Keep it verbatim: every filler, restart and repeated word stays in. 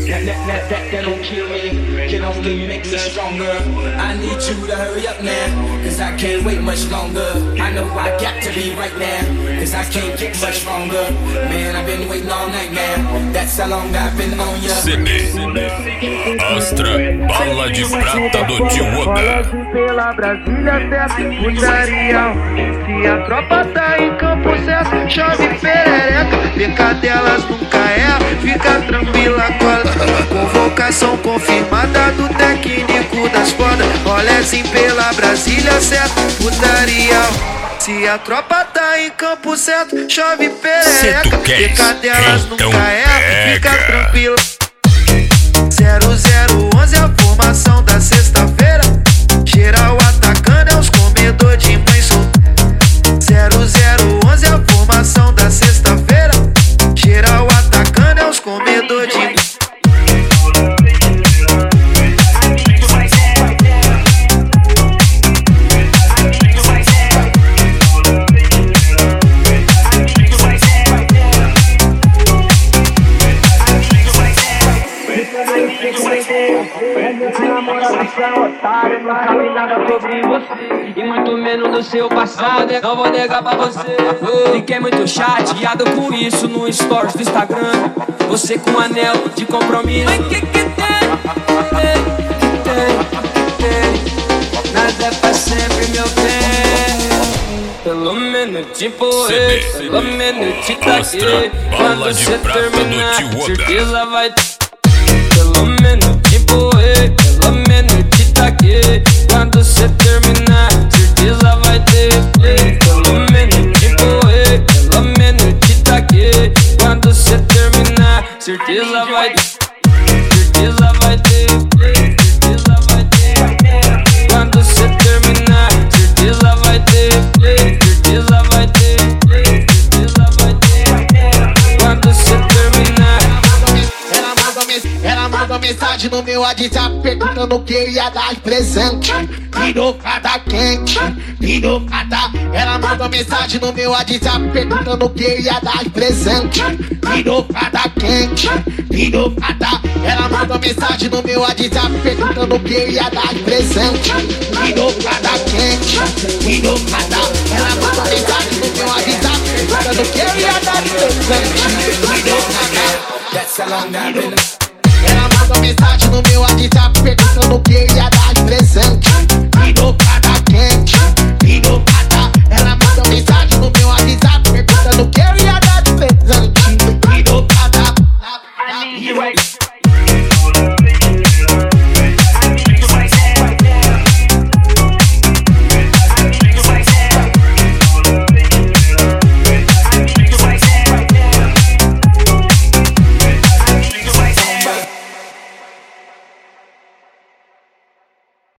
That, that, that, that, that don't kill me, can only make me stronger. I need you to hurry up now, cause I can't wait much longer. I know I got to be right now, cause I can't get much longer. Man, I've been waiting all night now, that's how long I've been on ya. C D Astra, bala de prata do Tio Oda. Pela Brasília, certo, putaria. Se a tropa tá em campo certo, chove perereca. Pecadelas nunca é, fica tranquila, cola. Convocação confirmada do técnico das fodas. Rolezinho pela Brasília, certo, putaria. Se a tropa tá em campo certo, chove perereca. Pecadelas então nunca é, pega. fica tranquila. zero zero onze a formação da sexta-feira. Geral atacando é os comedor de mãe solteira. zero zero onze a formação da sexta-feira. Geral atacando é os comedor de mãe. Otário, não sabe nada sobre você e muito menos do seu passado. Não vou negar pra você. Fiquei muito chateado com isso no stories do Instagram. Você com um anel de compromisso. Mas que que tem? Que tem? Que tem? Nada é pra sempre, meu bem. Pelo menos te empurrei, pelo menos te taquei. Quando você terminar, certeza vai. Pelo menos te empurrei, pelo menos te taquei. Quando cê terminar, certeza vai ter play. Pelo menos te empurrei, pelo menos te taquei. Quando cê terminar, certeza vai ter. Certeza vai ter play, certeza vai ter. Quando cê terminar, certeza vai ter play. Certeza vai ter play, certeza vai ter. Quando cê terminar. Ela mandou mensagem no meu WhatsApp perguntando o que eu ia dar de presente. Pirocada quente, pirocada. Ela mandou mensagem no meu WhatsApp perguntando o que eu ia dar de presente. Pirocada quente, pirocada. Ela mandou mensagem no meu WhatsApp perguntando o que eu ia dar de presente. Pirocada quente, pirocada. Ela mandou mensagem no meu WhatsApp perguntando o que eu ia dar de presente. Pirocada. That's how long I've been. Ela mandou mensagem no meu WhatsApp perguntando o que eu ia dar de presente.